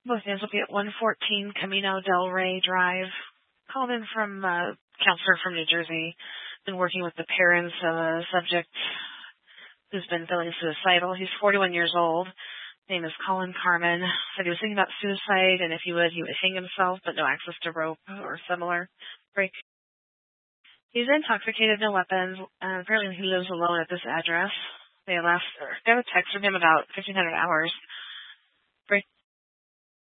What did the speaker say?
Both names will be at 114 Camino del Rey Drive. Called in from a counselor from New Jersey. Been working with the parents of a subject who's been feeling suicidal. He's 41 years old. His name is Colin Carmen. Said he was thinking about suicide, and if he would hang himself, but no access to rope or similar break. He's intoxicated, no weapons. Apparently he lives alone at this address. They got a text from him about 1,500 hours